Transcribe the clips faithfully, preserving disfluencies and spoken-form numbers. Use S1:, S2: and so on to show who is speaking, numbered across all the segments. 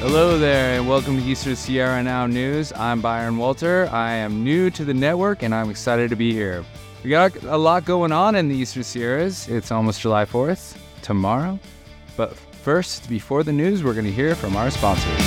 S1: Hello there, and welcome to Eastern Sierra Now News. I'm Byron Walter. I am new to the network, and I'm excited to be here. We got a lot going on in the Eastern Sierras. It's almost July fourth, tomorrow. But first, before the news, we're going to hear from our sponsors.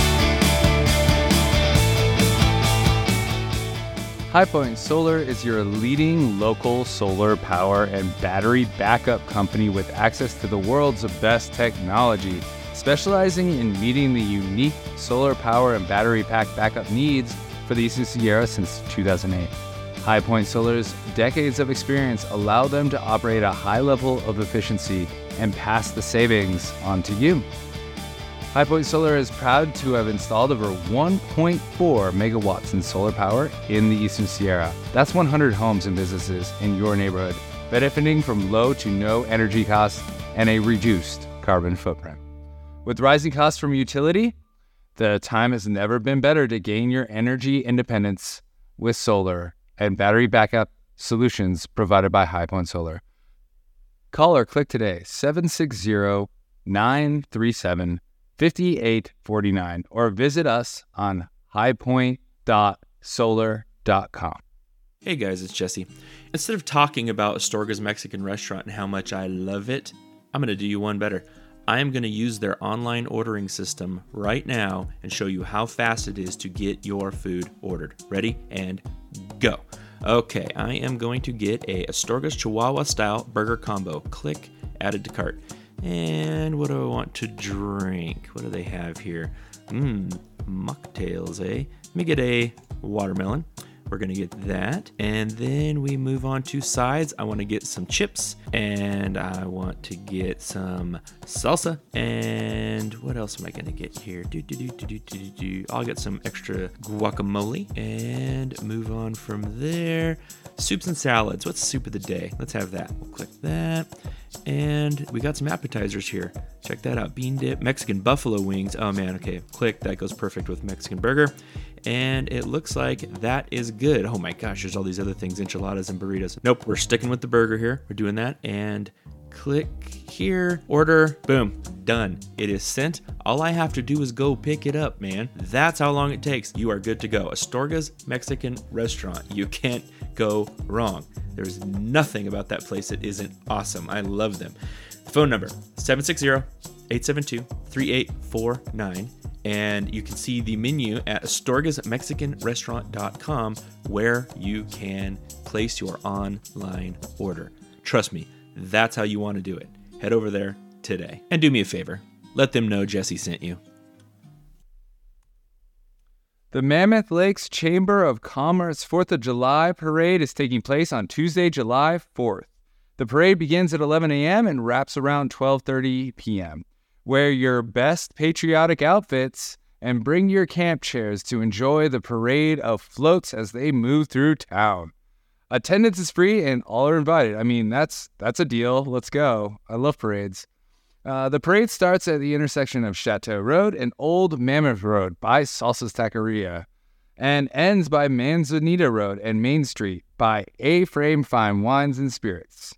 S1: HighPoint Solar is your leading local solar power and battery backup company with access to the world's best technology, specializing in meeting the unique solar power and battery pack backup needs for the Eastern Sierra since two thousand eight. HighPoint Solar's decades of experience allow them to operate a high level of efficiency and pass the savings on to you. HighPoint Solar is proud to have installed over one point four megawatts in solar power in the Eastern Sierra. That's one hundred homes and businesses in your neighborhood, benefiting from low to no energy costs and a reduced carbon footprint. With rising costs from utility, the time has never been better to gain your energy independence with solar and battery backup solutions provided by HighPoint Solar. Call or click today, seven six zero, nine three seven, five eight four nine, or visit us on high point dot solar dot com.
S2: Hey guys, it's Jesse. Instead of talking about Astorga's Mexican restaurant and how much I love it, I'm going to do you one better. I am going to use their online ordering system right now and show you how fast it is to get your food ordered. Ready? And go. Okay, I am going to get a Astorga's Chihuahua style burger combo. Click, added to cart. And what do I want to drink? What do they have here? Mmm, mocktails, eh? Let me get a watermelon. We're going to get that. And then we move on to sides. I want to get some chips. And I want to get some salsa. And what else am I going to get here? Do, do, do, do, do, do, do. I'll get some extra guacamole. And move on from there. Soups and salads. What's soup of the day? Let's have that. We'll click that. And we got some appetizers here. Check that out. Bean dip, Mexican buffalo wings. Oh man, okay. Click. That goes perfect with Mexican burger. And it looks like that is good. Oh my gosh, there's all these other things, enchiladas and burritos. Nope, we're sticking with the burger here. We're doing that. And click here, order, boom, done. It is sent. All I have to do is go pick it up, man. That's how long it takes. You are good to go. Astorga's Mexican restaurant. You can't go wrong. There's nothing about that place that isn't awesome. I love them. Phone number, seven six zero, eight seven two, three eight four nine. And you can see the menu at astorgas mexican restaurant dot com where you can place your online order. Trust me, that's how you want to do it. Head over there today. And do me a favor, let them know Jesse sent you.
S1: The Mammoth Lakes Chamber of Commerce fourth of July Parade is taking place on Tuesday, July fourth. The parade begins at eleven a.m. and wraps around twelve thirty p.m. Wear your best patriotic outfits and bring your camp chairs to enjoy the parade of floats as they move through town. Attendance is free and all are invited. I mean, that's that's a deal. Let's go. I love parades. Uh, the parade starts at the intersection of Chateau Road and Old Mammoth Road by Salsa's Taqueria and ends by Manzanita Road and Main Street by A-Frame Fine Wines and Spirits.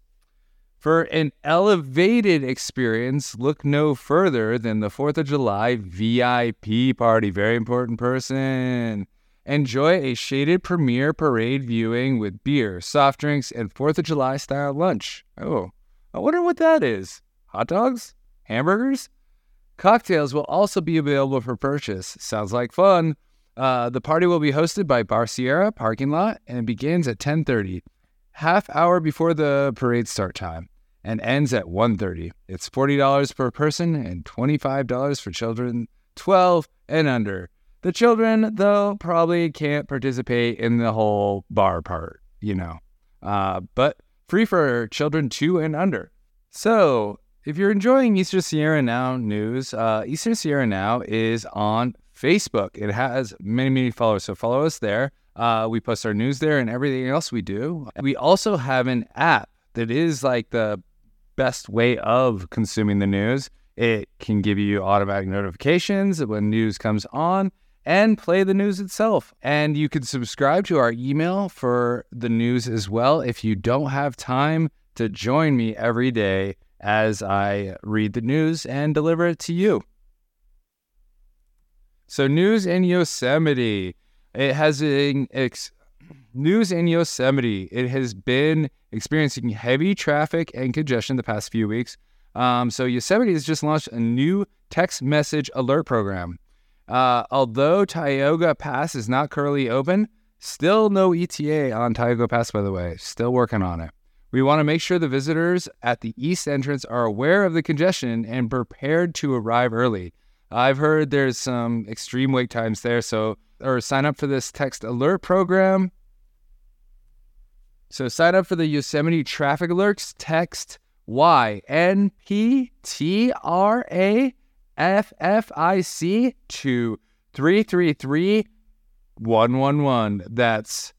S1: For an elevated experience, look no further than the fourth of July V I P party. Very important person. Enjoy a shaded premiere parade viewing with beer, soft drinks, and fourth of July style lunch. Oh, I wonder what that is. Hot dogs? Hamburgers? Cocktails will also be available for purchase. Sounds like fun. Uh, the party will be hosted by Bar Sierra parking lot and begins at ten thirty, half hour before the parade start time, and ends at one thirty. It's forty dollars per person and twenty-five dollars for children twelve and under. The children, though, probably can't participate in the whole bar part, you know, uh, but free for children two and under. So, if you're enjoying Eastern Sierra Now news, uh, Eastern Sierra Now is on Facebook. It has many, many followers, so follow us there. Uh, we post our news there and everything else we do. We also have an app that is like the best way of consuming the news. It can give you automatic notifications when news comes on and play the news itself. And you can subscribe to our email for the news as well if you don't have time to join me every day as I read the news and deliver it to you. So news in Yosemite. It has an ex- news in Yosemite. It has been experiencing heavy traffic and congestion the past few weeks. Um, so Yosemite has just launched a new text message alert program. Uh, although Tioga Pass is not currently open, still no E T A on Tioga Pass, by the way. Still working on it. We want to make sure the visitors at the east entrance are aware of the congestion and prepared to arrive early. I've heard there's some extreme wait times there, so or sign up for this text alert program. So sign up for the Yosemite traffic alerts. Text Y N P T R A F F I C to three three three one one one. That's,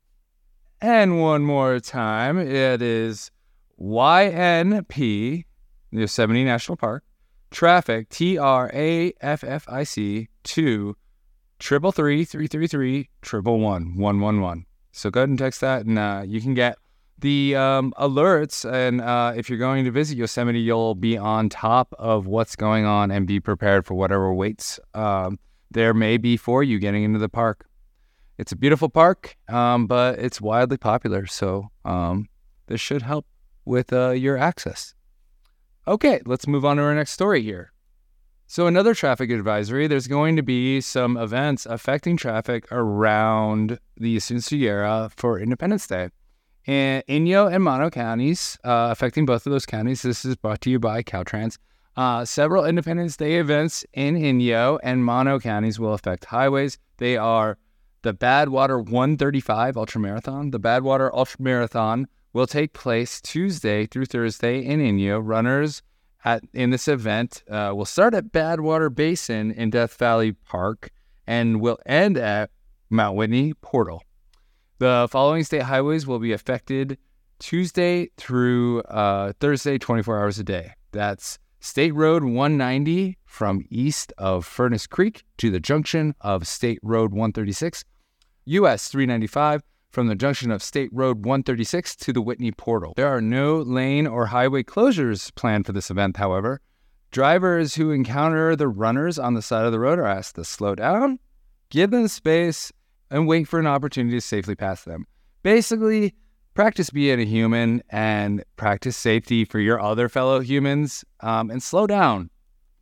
S1: and one more time, it is Y N P, Yosemite National Park, traffic, T R A F F I C, to triple three three three three triple one one one one. So go ahead and text that, and uh, you can get the um, alerts. And uh, if you're going to visit Yosemite, you'll be on top of what's going on and be prepared for whatever waits um, there may be for you getting into the park. It's a beautiful park, um, but it's wildly popular, so um, this should help with uh, your access. Okay, let's move on to our next story here. So another traffic advisory, there's going to be some events affecting traffic around the Eastern Sierra for Independence Day. In Inyo and Mono counties, uh, affecting both of those counties. This is brought to you by Caltrans. Uh, several Independence Day events in Inyo and Mono counties will affect highways. They are the Badwater one thirty-five Ultramarathon. The Badwater Ultramarathon will take place Tuesday through Thursday in Inyo. Runners At, in this event, uh, will start at Badwater Basin in Death Valley Park and will end at Mount Whitney Portal. The following state highways will be affected Tuesday through uh, Thursday, twenty-four hours a day. That's State Road one ninety from east of Furnace Creek to the junction of State Road one thirty-six, U S three ninety-five from the junction of State Road one thirty-six to the Whitney Portal. There are no lane or highway closures planned for this event, however. Drivers who encounter the runners on the side of the road are asked to slow down, give them space, and wait for an opportunity to safely pass them. Basically, practice being a human and practice safety for your other fellow humans, um, and slow down.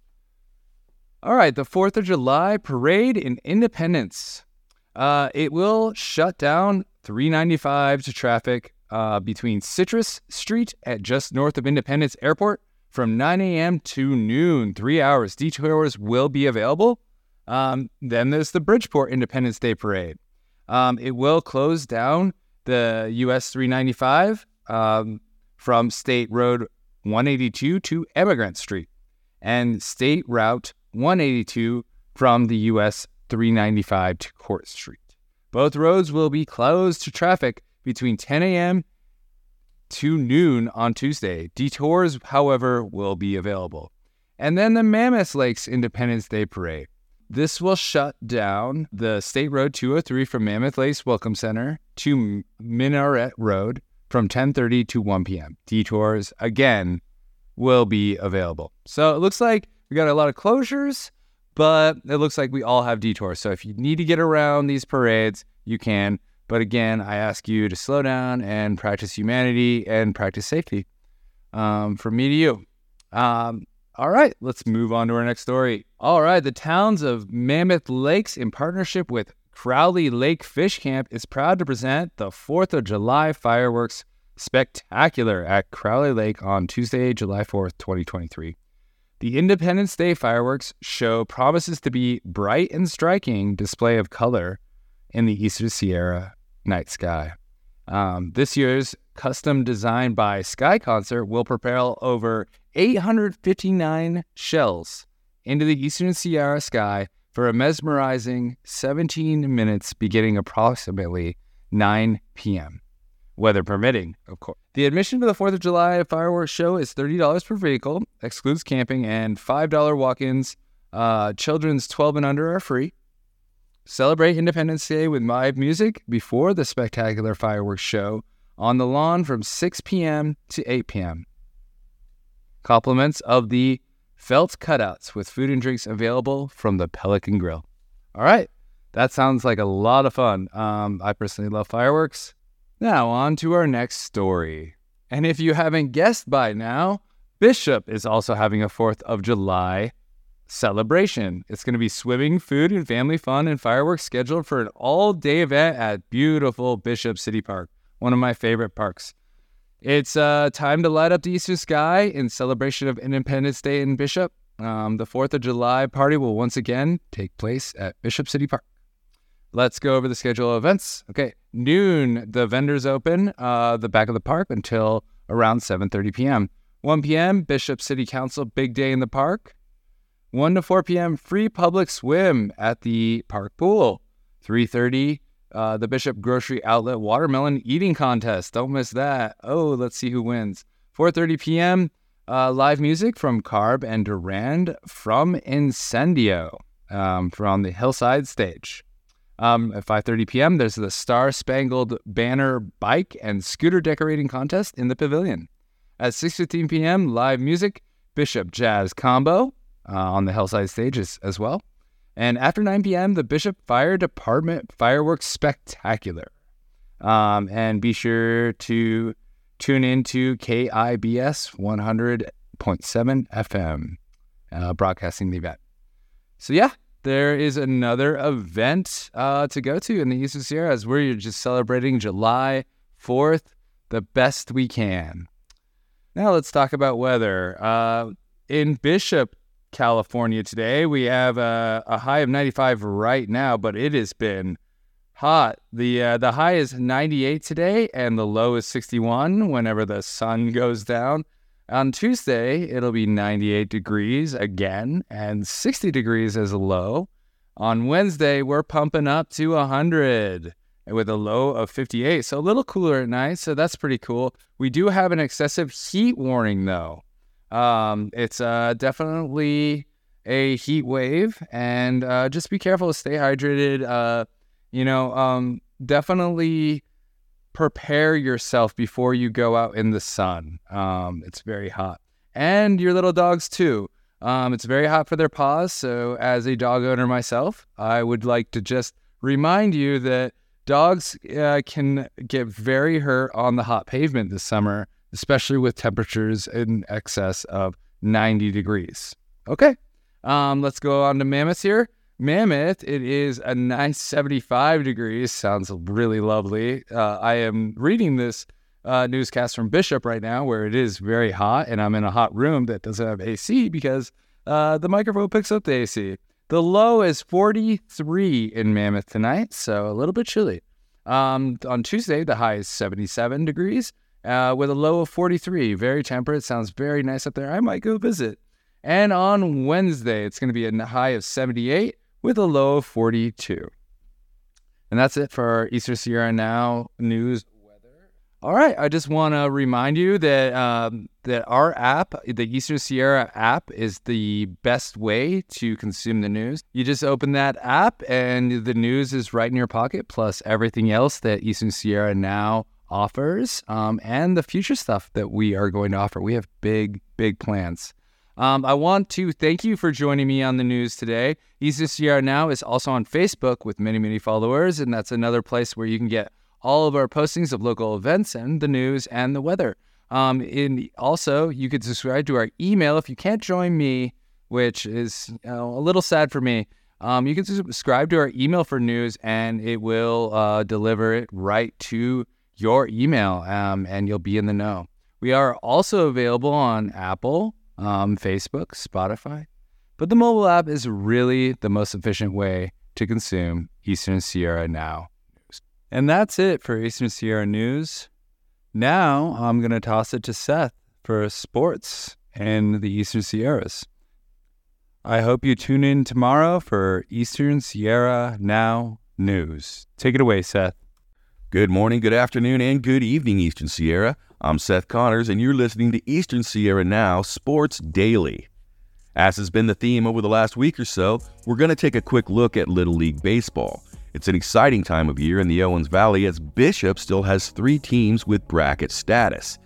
S1: All right, the fourth of July Parade in Independence. Uh, it will shut down three ninety-five to traffic uh, between Citrus Street at just north of Independence Airport from nine a.m. to noon, three hours. Detours will be available. Um, then there's the Bridgeport Independence Day Parade. Um, it will close down the U S three ninety-five um, from State Road one eighty-two to Emigrant Street and State Route one eighty-two from the U S three ninety-five to Court Street. Both roads will be closed to traffic between ten a.m. to noon on Tuesday. Detours, however, will be available. And then the Mammoth Lakes Independence Day Parade. This will shut down the State Road two oh three from Mammoth Lakes Welcome Center to Minaret Road from ten thirty to one p.m. Detours, again, will be available. So it looks like we got a lot of closures, but it looks like we all have detours. So if you need to get around these parades, you can. But again, I ask you to slow down and practice humanity and practice safety. Um, from me to you. Um, all right, let's move on to our next story. All right, the towns of Mammoth Lakes, in partnership with Crowley Lake Fish Camp, is proud to present the fourth of July Fireworks Spectacular at Crowley Lake on Tuesday, July fourth, twenty twenty-three. The Independence Day fireworks show promises to be bright and striking display of color in the Eastern Sierra night sky. Um, this year's custom designed by Sky Concert will propel over eight hundred fifty-nine shells into the Eastern Sierra sky for a mesmerizing seventeen minutes beginning approximately nine p.m. Weather permitting, of course. The admission to the fourth of July fireworks show is thirty dollars per vehicle, excludes camping, and five dollars walk-ins. Uh, children's twelve and under are free. Celebrate Independence Day with live music before the spectacular fireworks show on the lawn from six p.m. to eight p.m. Compliments of the felt cutouts with food and drinks available from the Pelican Grill. All right. That sounds like a lot of fun. Um, I personally love fireworks. Now on to our next story. And if you haven't guessed by now, Bishop is also having a fourth of July celebration. It's going to be swimming, food, and family fun and fireworks scheduled for an all-day event at beautiful Bishop City Park, one of my favorite parks. It's uh, time to light up the eastern sky in celebration of Independence Day in Bishop. Um, the fourth of July party will once again take place at Bishop City Park. Let's go over the schedule of events. Okay, noon, the vendors open uh, the back of the park until around seven thirty p.m. one p.m., Bishop City Council Big Day in the Park. one to four p.m., free public swim at the park pool. three thirty, uh, the Bishop Grocery Outlet Watermelon Eating Contest. Don't miss that. Oh, let's see who wins. four thirty p.m., uh, live music from Carb and Durand from Incendio um, from the Hillside stage. Um, at five thirty p.m., there's the Star Spangled Banner Bike and Scooter Decorating Contest in the Pavilion. At six fifteen p.m., live music, Bishop Jazz Combo uh, on the Hillside stage as, as well. And after nine p.m., the Bishop Fire Department Fireworks Spectacular. Um, and be sure to tune into K I B S one hundred point seven F M, uh, broadcasting the event. So yeah, there is another event uh, to go to in the Eastern Sierras where you're just celebrating July fourth the best we can. Now let's talk about weather. Uh, in Bishop, California today, we have a, a high of ninety-five right now, but it has been hot. The uh, the high is ninety-eight today, and the low is sixty-one whenever the sun goes down. On Tuesday, it'll be ninety-eight degrees again, and sixty degrees as a low. On Wednesday, we're pumping up to one hundred with a low of fifty-eight, so a little cooler at night, so that's pretty cool. We do have an excessive heat warning, though. Um, it's uh, definitely a heat wave, and uh, just be careful to stay hydrated. Uh, you know, um, definitely prepare yourself before you go out in the sun. Um, it's very hot. And your little dogs, too. Um, it's very hot for their paws, so as a dog owner myself, I would like to just remind you that dogs uh, can get very hurt on the hot pavement this summer, especially with temperatures in excess of ninety degrees. Okay, um, let's go on to Mammoth here. Mammoth, it is a nice seventy-five degrees. Sounds really lovely. Uh, I am reading this uh, newscast from Bishop right now where it is very hot, and I'm in a hot room that doesn't have A C because uh, the microphone picks up the A C. The low is forty-three in Mammoth tonight, so a little bit chilly. Um, on Tuesday, the high is seventy-seven degrees. Uh, with a low of forty-three. Very temperate. Sounds very nice up there. I might go visit. And on Wednesday, it's going to be a high of seventy-eight with a low of forty-two. And that's it for our Eastern Sierra Now news weather. All right. I just want to remind you that um, that our app, the Eastern Sierra app, is the best way to consume the news. You just open that app and the news is right in your pocket, plus everything else that Eastern Sierra Now offers, um, and the future stuff that we are going to offer. We have big, big plans. Um, I want to thank you for joining me on the news today. Eastern Sierra Now is also on Facebook with many, many followers, and that's another place where you can get all of our postings of local events and the news and the weather. Um, in also, you could subscribe to our email if you can't join me, which is you know, a little sad for me. Um, you can subscribe to our email for news, and it will uh, deliver it right to your email, um, and you'll be in the know. We are also available on Apple, um, Facebook, Spotify, but the mobile app is really the most efficient way to consume Eastern Sierra Now news. And that's it for Eastern Sierra News. Now I'm going to toss it to Seth for sports in the Eastern Sierras. I hope you tune in tomorrow for Eastern Sierra Now News. Take it away, Seth.
S3: Good morning, good afternoon, and good evening, Eastern Sierra. I'm Seth Connors, and you're listening to Eastern Sierra Now Sports Daily. As has been the theme over the last week or so, we're going to take a quick look at Little League Baseball. It's an exciting time of year in the Owens Valley as Bishop still has three teams with bracket status.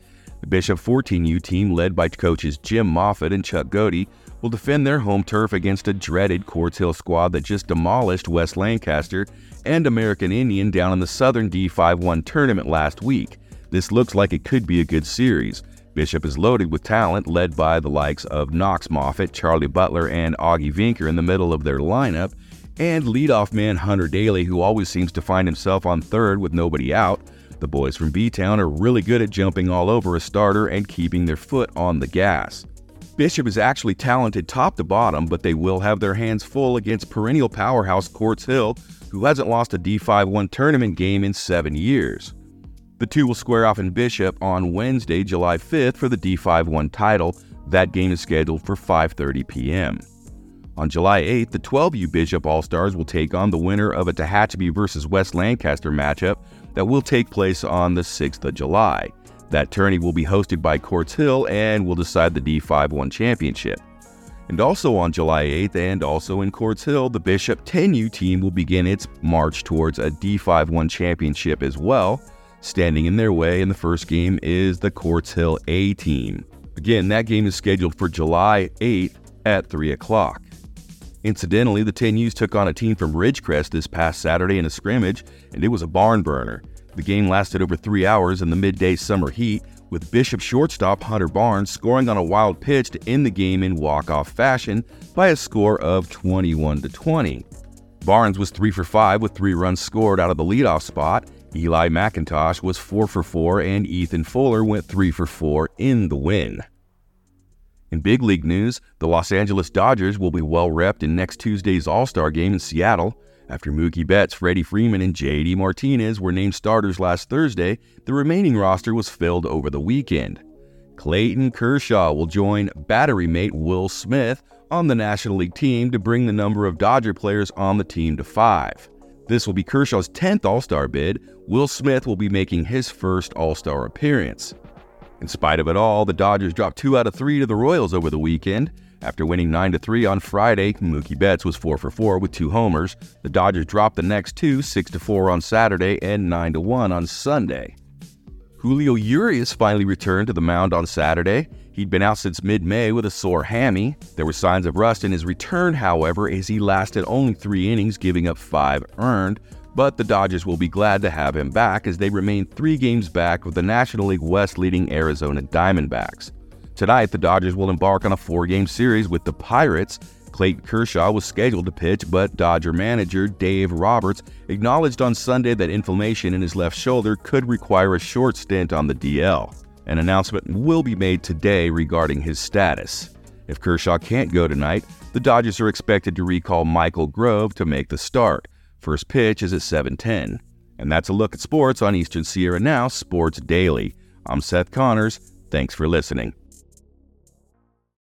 S3: The Bishop fourteen U team, led by coaches Jim Moffitt and Chuck Godey, will defend their home turf against a dreaded Quartz Hill squad that just demolished West Lancaster and American Indian down in the Southern D five one tournament last week. This looks like it could be a good series. Bishop is loaded with talent, led by the likes of Knox Moffitt, Charlie Butler, and Augie Vinker in the middle of their lineup, and leadoff man Hunter Daly, who always seems to find himself on third with nobody out. The boys from B-Town are really good at jumping all over a starter and keeping their foot on the gas. Bishop is actually talented top to bottom, but they will have their hands full against perennial powerhouse Quartz Hill, who hasn't lost a D five one tournament game in seven years. The two will square off in Bishop on Wednesday, July fifth for the D five one title. That game is scheduled for five thirty p.m. On July eighth, the twelve U Bishop All-Stars will take on the winner of a Tehachapi versus West Lancaster matchup that will take place on the sixth of July. That tourney will be hosted by Quartz Hill and will decide the D five one championship. And also on July eighth, and also in Quartz Hill, the Bishop ten U team will begin its march towards a D five one championship as well. Standing in their way in the first game is the Quartz Hill A team. Again, that game is scheduled for July eighth at three o'clock. Incidentally, the ten U's took on a team from Ridgecrest this past Saturday in a scrimmage, and it was a barn burner. The game lasted over three hours in the midday summer heat, with Bishop shortstop Hunter Barnes scoring on a wild pitch to end the game in walk-off fashion by a score of twenty-one to twenty. Barnes was three for five with three runs scored out of the leadoff spot. Eli McIntosh was four for four, and Ethan Fuller went three for four in the win. In big league news, the Los Angeles Dodgers will be well-repped in next Tuesday's All-Star game in Seattle. After Mookie Betts, Freddie Freeman, and J D Martinez were named starters last Thursday, the remaining roster was filled over the weekend. Clayton Kershaw will join battery mate Will Smith on the National League team to bring the number of Dodger players on the team to five. This will be Kershaw's tenth All-Star bid. Will Smith will be making his first All-Star appearance. In spite of it all, the Dodgers dropped two out of three to the Royals over the weekend. After winning nine to three on Friday, Mookie Betts was four for four with two homers. The Dodgers dropped the next two, six to four on Saturday and nine to one on Sunday. Julio Urias finally returned to the mound on Saturday. He'd been out since mid-May with a sore hammy. There were signs of rust in his return, however, as he lasted only three innings, giving up five earned. But the Dodgers will be glad to have him back as they remain three games back of the National League West leading Arizona Diamondbacks. Tonight, the Dodgers will embark on a four-game series with the Pirates. Clayton Kershaw was scheduled to pitch, but Dodger manager Dave Roberts acknowledged on Sunday that inflammation in his left shoulder could require a short stint on the D L. An announcement will be made today regarding his status. If Kershaw can't go tonight, the Dodgers are expected to recall Michael Grove to make the start. First pitch is at seven ten. And that's a look at sports on Eastern Sierra Now Sports Daily. I'm Seth Connors. Thanks for listening.